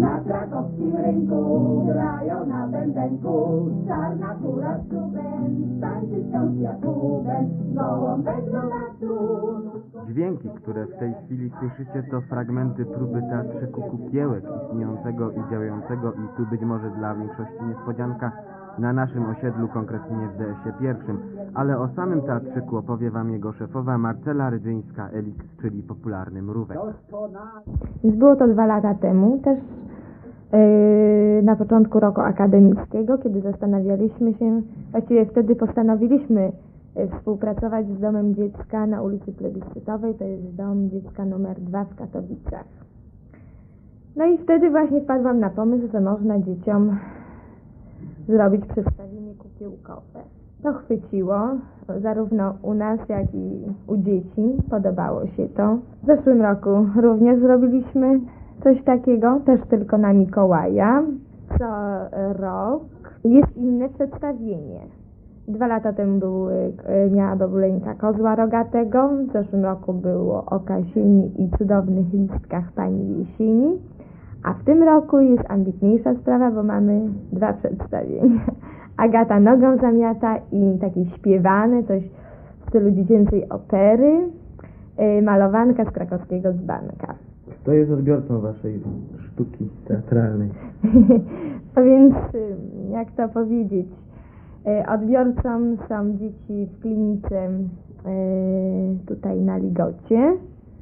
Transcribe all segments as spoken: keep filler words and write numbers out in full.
Na krakowskim rynku grają na bębenku, czarna kura z czubem, tańczy wciąż z Jakubem, gołąbek do lasu. Dźwięki, które w tej chwili słyszycie, to fragmenty próby teatrzyku Kukiełek, istniejącego i działającego i tu być może dla większości niespodzianka na naszym osiedlu, konkretnie w D S ie pierwszym, ale o samym teatrzyku opowie wam jego szefowa Marcela Rydzyńska-Eliks, czyli popularny Mrówek. Więc było to dwa lata temu, też yy, na początku roku akademickiego, kiedy zastanawialiśmy się, właściwie wtedy postanowiliśmy współpracować z Domem Dziecka na ulicy Plebiscytowej, to jest Dom Dziecka numer dwa w Katowicach. No i wtedy właśnie wpadłam na pomysł, że można dzieciom zrobić przedstawienie kukiełkowe. To chwyciło, zarówno u nas, jak i u dzieci, podobało się to. W zeszłym roku również zrobiliśmy coś takiego, też tylko na Mikołaja. Co rok jest inne przedstawienie. Dwa lata temu był, miała babuleńka Kozła Rogatego, w zeszłym roku było o Kasieni i cudownych listkach pani Jesieni, a w tym roku jest ambitniejsza sprawa, bo mamy dwa przedstawienia. Agata nogą zamiata i takie śpiewane, coś w stylu dziecięcej opery, malowanka z krakowskiego dzbanka. Kto jest odbiorcą waszej sztuki teatralnej? No więc, jak to powiedzieć, odbiorcą są dzieci w klinice tutaj na Ligocie,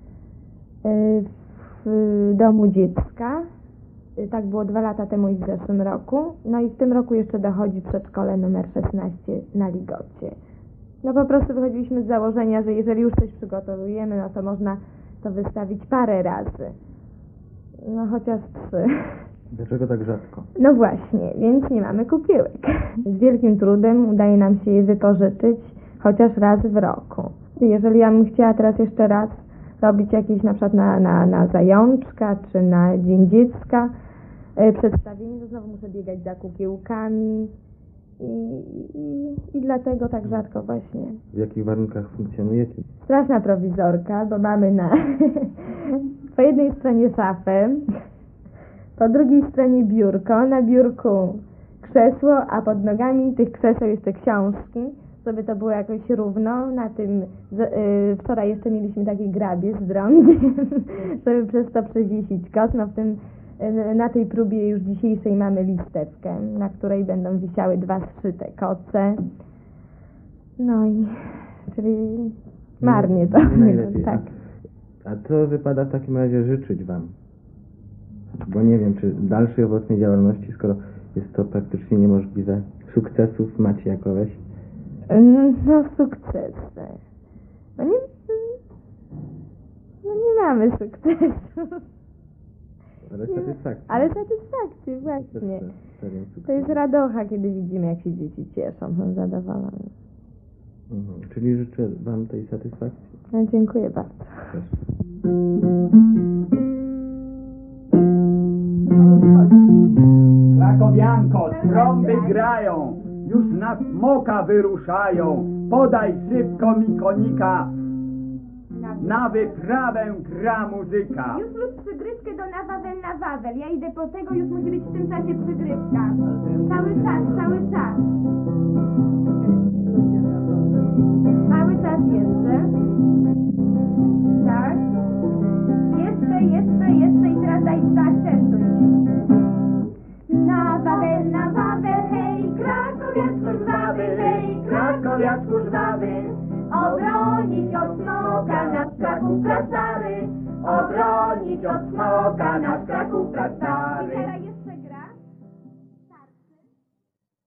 w Domu Dziecka. Tak było dwa lata temu i w zeszłym roku. No i w tym roku jeszcze dochodzi przedszkole numer szesnaście na Ligocie. No po prostu wychodziliśmy z założenia, że jeżeli już coś przygotowujemy, no to można to wystawić parę razy. No chociaż trzy. Dlaczego tak rzadko? No właśnie, więc nie mamy kukiełek. Z wielkim trudem udaje nam się je wypożyczyć chociaż raz w roku. Jeżeli ja bym chciała teraz jeszcze raz robić jakieś na przykład na, na, na Zajączka czy na Dzień Dziecka e, przedstawienie, to znowu muszę biegać za kukiełkami i, i, i dlatego tak rzadko właśnie. W jakich warunkach funkcjonujecie? Straszna prowizorka, bo mamy na po jednej stronie szafę, po drugiej stronie biurko, na biurku krzesło, a pod nogami tych krzeseł jeszcze książki, żeby to było jakoś równo. Na tym z, y, wczoraj jeszcze mieliśmy takie grabie z drągiem, żeby przez to przewiesić koc. No w tym, y, na tej próbie już dzisiejszej mamy listewkę, na której będą wisiały dwa zszyte koce. No i czyli marnie to. Nie najlepiej. Tak. A, a co wypada w takim razie życzyć wam? Bo nie wiem, czy dalszej owocnej działalności, skoro jest to praktycznie niemożliwe. Sukcesów macie jakoś? No sukcesy. No nie, no nie mamy sukcesu. Ale satysfakcji. Ale satysfakcji, właśnie. To jest radocha, kiedy widzimy, jak się dzieci cieszą, są zadowolone. Mhm. Czyli życzę wam tej satysfakcji. No, dziękuję bardzo. Proszę. Krakowianko, trąby grają, już na smoka wyruszają. Podaj szybko mi konika, na wyprawę gra muzyka. Już lub przygrywkę do na Wawel, na Wawel. Ja idę po tego, już musi być w tym czasie przygrywka. Cały czas, cały czas. Cały czas jeszcze. Tak. Jeszcze, jeszcze, jeszcze i teraz daj zaakcentuj. Na Wawel, na Wawel, hej, krakowiaczku żwawy, hej, krakowiaczku żwawy. Obronić od smoka nasz Kraków prastary, obronić od smoka nasz Kraków prastary.